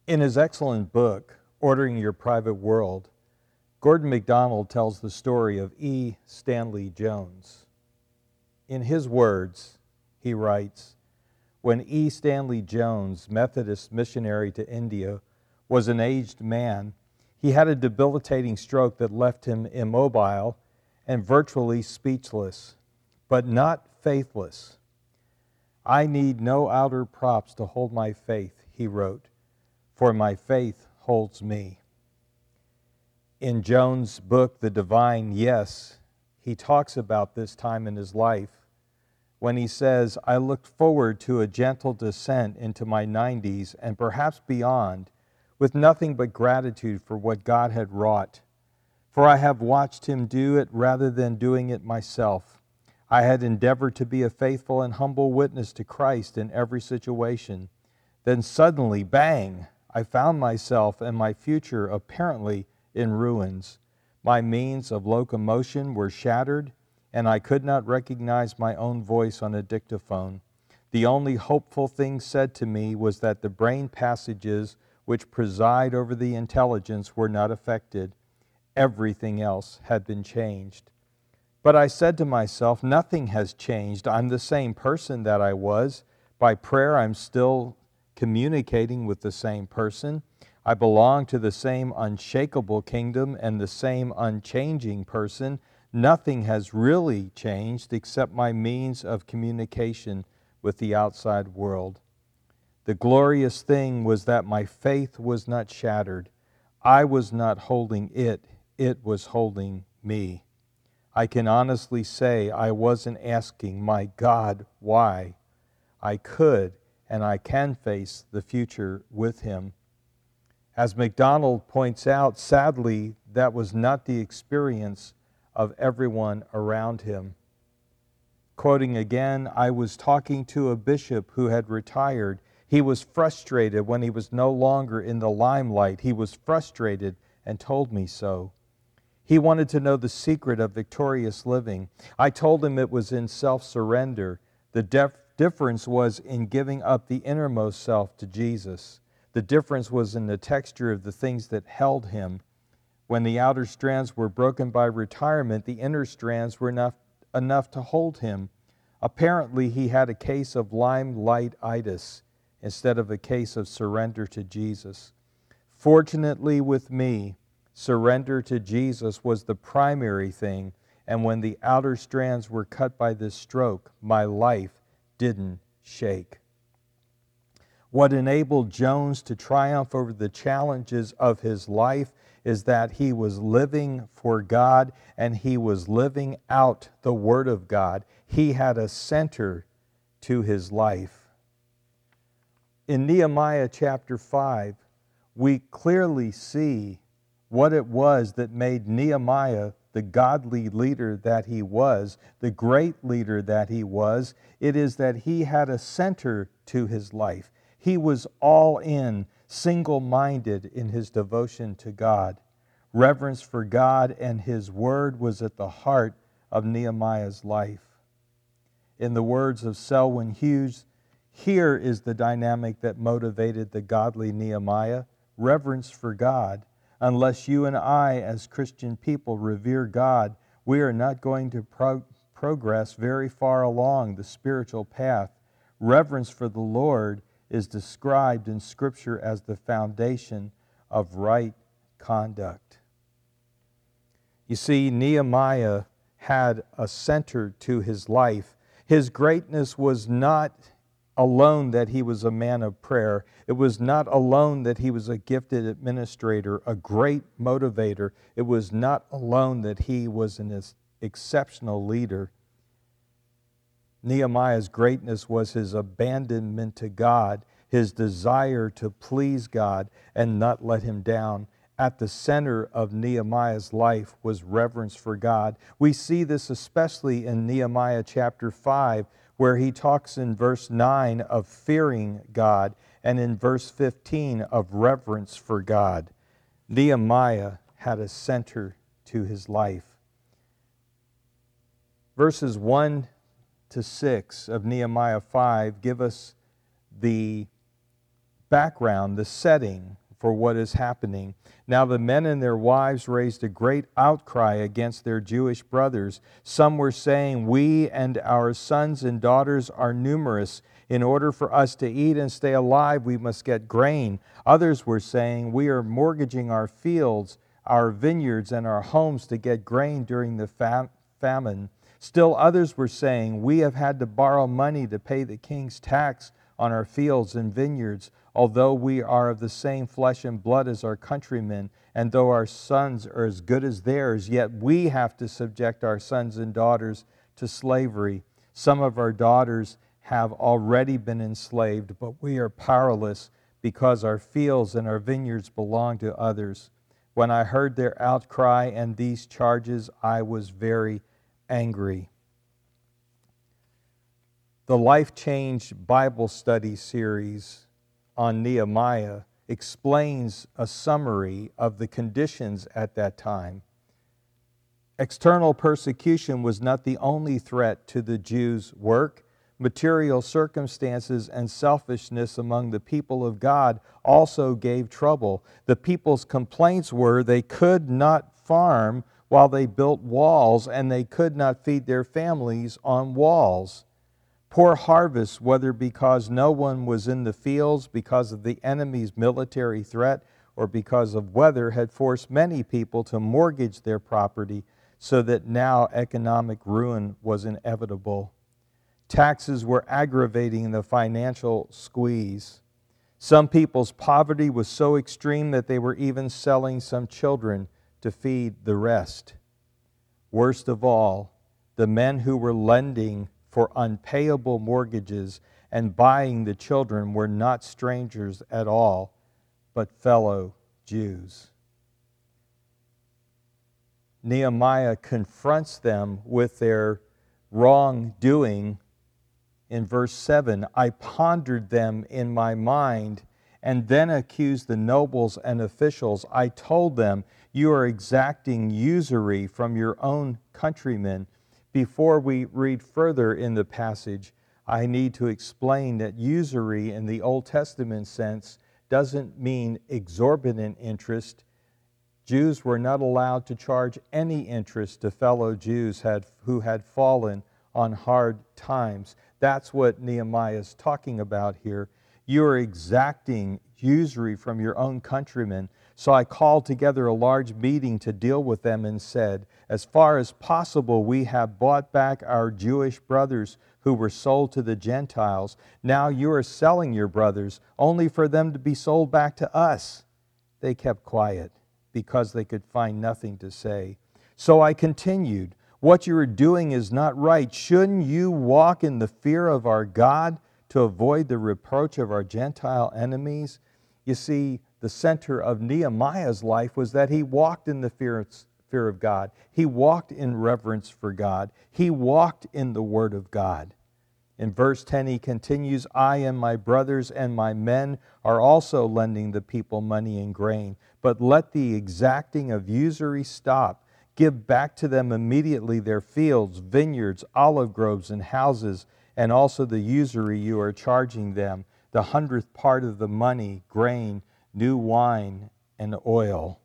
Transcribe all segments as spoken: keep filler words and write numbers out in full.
In his excellent book, Ordering Your Private World, Gordon MacDonald tells the story of E. Stanley Jones. In his words, he writes, "When E. Stanley Jones, Methodist missionary to India, was an aged man, he had a debilitating stroke that left him immobile and virtually speechless, but not faithless. I need no outer props to hold my faith," he wrote, "for my faith holds me." In Jones' book, The Divine Yes, he talks about this time in his life when he says, "I looked forward to a gentle descent into my nineties and perhaps beyond, with nothing but gratitude for what God had wrought. For I have watched Him do it rather than doing it myself. I had endeavored to be a faithful and humble witness to Christ in every situation. Then suddenly, bang, I found myself and my future apparently in ruins. My means of locomotion were shattered, and I could not recognize my own voice on a dictaphone. The only hopeful thing said to me was that the brain passages which preside over the intelligence were not affected. Everything else had been changed. But I said to myself, nothing has changed. I'm the same person that I was. By prayer, I'm still communicating with the same person. I belong to the same unshakable kingdom and the same unchanging person. Nothing has really changed except my means of communication with the outside world. The glorious thing was that my faith was not shattered. I was not holding it, it was holding me. I can honestly say I wasn't asking, my God, why? I could and I can face the future with Him." As MacDonald points out, sadly, that was not the experience of everyone around him. Quoting again, "I was talking to a bishop who had retired. He was frustrated when he was no longer in the limelight. He was frustrated and told me so. He wanted to know the secret of victorious living. I told him it was in self-surrender. The def- difference was in giving up the innermost self to Jesus. The difference was in the texture of the things that held him. When the outer strands were broken by retirement, the inner strands were enough, enough to hold him. Apparently, he had a case of limelight-itis instead of a case of surrender to Jesus. Fortunately with me, surrender to Jesus was the primary thing, and when the outer strands were cut by this stroke, my life didn't shake." What enabled Jones to triumph over the challenges of his life is that he was living for God and he was living out the Word of God. He had a center to his life. In Nehemiah chapter five, we clearly see what it was that made Nehemiah the godly leader that he was, the great leader that he was. It is that he had a center to his life. He was all in, single-minded in his devotion to God. Reverence for God and His Word was at the heart of Nehemiah's life. In the words of Selwyn Hughes, here is the dynamic that motivated the godly Nehemiah: reverence for God. Unless you and I, as Christian people, revere God, we are not going to pro- progress very far along the spiritual path. Reverence for the Lord is described in Scripture as the foundation of right conduct. You see, Nehemiah had a center to his life. His greatness was not alone that he was a man of prayer. It was not alone that he was a gifted administrator, a great motivator. It was not alone that he was an exceptional leader. Nehemiah's greatness was his abandonment to God, his desire to please God and not let Him down. At the center of Nehemiah's life was reverence for God. We see this especially in Nehemiah chapter five, where he talks in verse nine of fearing God and in verse fifteen of reverence for God. Nehemiah had a center to his life. Verses one to six of Nehemiah five give us the background, the setting for what is happening. Now the men and their wives raised a great outcry against their Jewish brothers. Some were saying, "We and our sons and daughters are numerous. In order for us to eat and stay alive, we must get grain." Others were saying, "We are mortgaging our fields, our vineyards, and our homes to get grain during the fam- famine." Still others were saying, "We have had to borrow money to pay the king's tax on our fields and vineyards, although we are of the same flesh and blood as our countrymen, and though our sons are as good as theirs, yet we have to subject our sons and daughters to slavery. Some of our daughters have already been enslaved, but we are powerless because our fields and our vineyards belong to others." When I heard their outcry and these charges, I was very angry. The Life Change Bible Study series on Nehemiah explains a summary of the conditions at that time. External persecution was not the only threat to the Jews' work. Material circumstances and selfishness among the people of God also gave trouble. The people's complaints were they could not farm while they built walls, and they could not feed their families on walls. Poor harvests, whether because no one was in the fields because of the enemy's military threat or because of weather, had forced many people to mortgage their property, so that now economic ruin was inevitable. Taxes were aggravating the financial squeeze. Some people's poverty was so extreme that they were even selling some children to feed the rest. Worst of all, the men who were lending for unpayable mortgages and buying the children were not strangers at all, but fellow Jews. Nehemiah confronts them with their wrongdoing in verse seven. "I pondered them in my mind and then accused the nobles and officials. I told them, 'You are exacting usury from your own countrymen.'" Before we read further in the passage, I need to explain that usury in the Old Testament sense doesn't mean exorbitant interest. Jews were not allowed to charge any interest to fellow Jews had, who had fallen on hard times. That's what Nehemiah is talking about here. You are exacting usury from your own countrymen. So I called together a large meeting to deal with them and said, "As far as possible, we have bought back our Jewish brothers who were sold to the Gentiles. Now you are selling your brothers only for them to be sold back to us." They kept quiet because they could find nothing to say. So I continued, "What you are doing is not right. Shouldn't you walk in the fear of our God to avoid the reproach of our Gentile enemies?" You see, the center of Nehemiah's life was that he walked in the fear, fear of God. He walked in reverence for God. He walked in the Word of God. In verse ten, he continues, "I and my brothers and my men are also lending the people money and grain, but let the exacting of usury stop. Give back to them immediately their fields, vineyards, olive groves, and houses, and also the usury you are charging them, the hundredth part of the money, grain, new wine, and oil."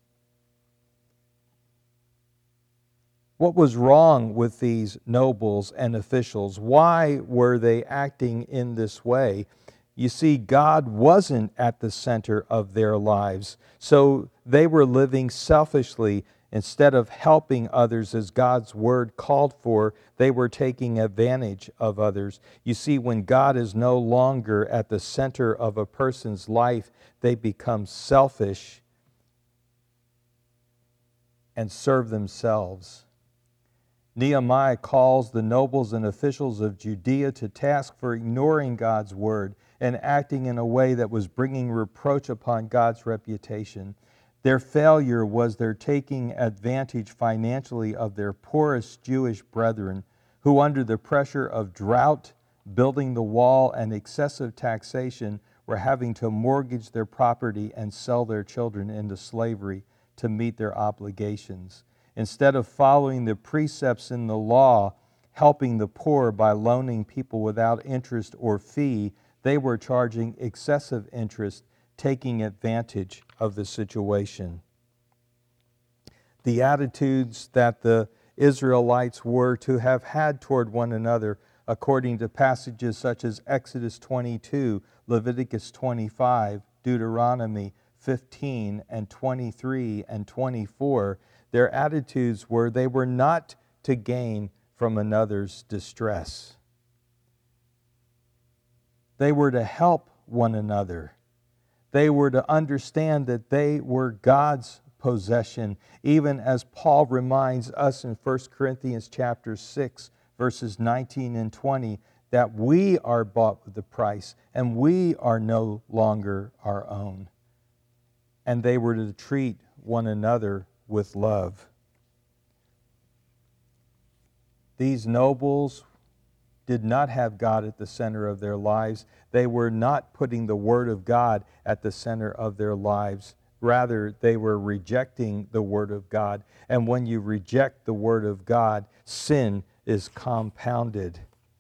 What was wrong with these nobles and officials? Why were they acting in this way? You see, God wasn't at the center of their lives, so they were living selfishly. Instead of helping others as God's word called for, they were taking advantage of others. You see, when God is no longer at the center of a person's life, they become selfish and serve themselves. Nehemiah calls the nobles and officials of Judea to task for ignoring God's word and acting in a way that was bringing reproach upon God's reputation. Their failure was their taking advantage financially of their poorest Jewish brethren, who under the pressure of drought, building the wall, and excessive taxation were having to mortgage their property and sell their children into slavery to meet their obligations. Instead of following the precepts in the law, helping the poor by loaning people without interest or fee, They were charging excessive interest, taking advantage of the situation. The attitudes that the Israelites were to have had toward one another, according to passages such as Exodus twenty-two, Leviticus twenty-five, Deuteronomy fifteen and twenty-three and twenty-four, their attitudes were they were not to gain from another's distress. They were to help one another. They were to understand that they were God's possession, even as Paul reminds us in First Corinthians chapter six, verses nineteen and twenty, that we are bought with a price and we are no longer our own. And they were to treat one another with love. These nobles did not have God at the center of their lives. They were not putting the Word of God at the center of their lives. Rather, they were rejecting the Word of God. And when you reject the Word of God, sin is compounded.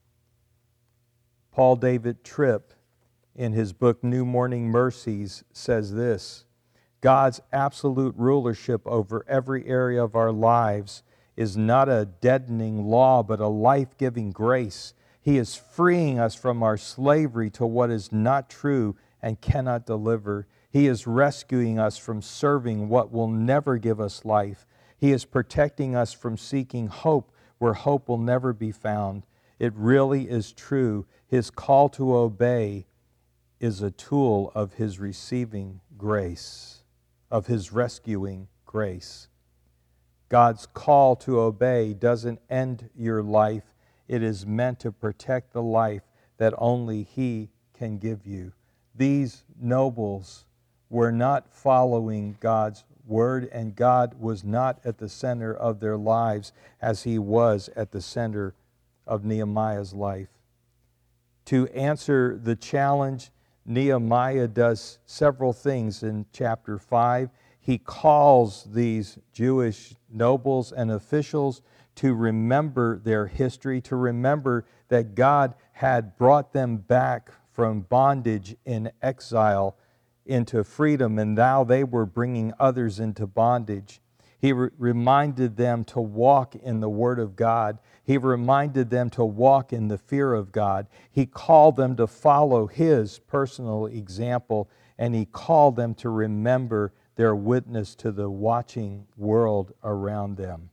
Paul David Tripp, in his book New Morning Mercies, says this: God's absolute rulership over every area of our lives is not a deadening law, but a life-giving grace. He is freeing us from our slavery to what is not true and cannot deliver. He is rescuing us from serving what will never give us life. He is protecting us from seeking hope where hope will never be found. It really is true. His call to obey is a tool of His receiving grace, of His rescuing grace. God's call to obey doesn't end your life. It is meant to protect the life that only He can give you. These nobles were not following God's word, and God was not at the center of their lives as He was at the center of Nehemiah's life. To answer the challenge, Nehemiah does several things in chapter five. He calls these Jewish nobles and officials to remember their history, to remember that God had brought them back from bondage in exile into freedom, and now they were bringing others into bondage. He re- reminded them to walk in the Word of God. He reminded them to walk in the fear of God. He called them to follow His personal example, and He called them to remember their witness to the watching world around them.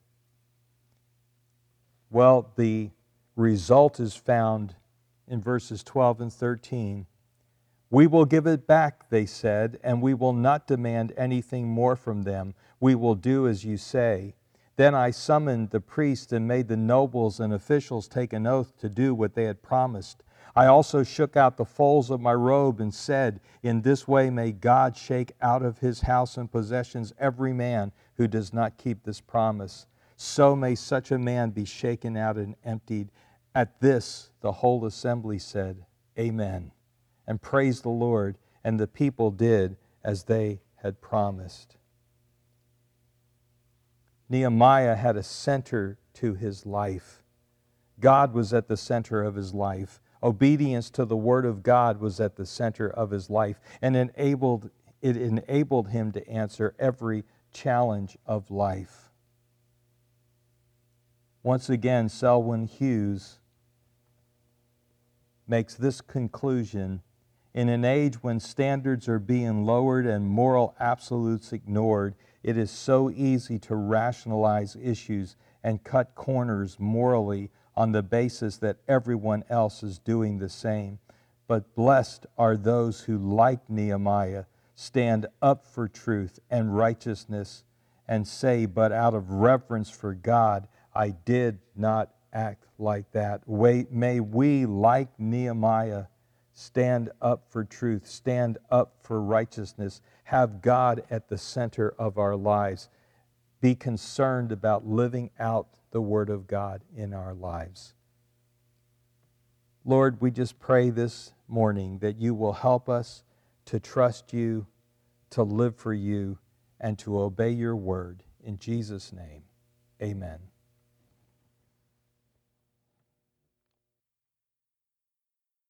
Well, the result is found in verses twelve and thirteen. We will give it back, they said, and we will not demand anything more from them. We will do as you say. Then I summoned the priests and made the nobles and officials take an oath to do what they had promised. I also shook out the folds of my robe and said, in this way may God shake out of His house and possessions every man who does not keep this promise. So may such a man be shaken out and emptied. At this, the whole assembly said, Amen, and praised the Lord, and the people did as they had promised. Nehemiah had a center to his life. God was at the center of his life. Obedience to the Word of God was at the center of his life, and enabled, it enabled him to answer every challenge of life. Once again, Selwyn Hughes makes this conclusion: in an age when standards are being lowered and moral absolutes ignored, it is so easy to rationalize issues and cut corners morally on the basis that everyone else is doing the same. But blessed are those who, like Nehemiah, stand up for truth and righteousness and say, but out of reverence for God, I did not act like that. Wait, may we, like Nehemiah, stand up for truth, stand up for righteousness, have God at the center of our lives, be concerned about living out the Word of God in our lives. Lord, we just pray this morning that you will help us to trust you, to live for you, and to obey your word. In Jesus' name, amen.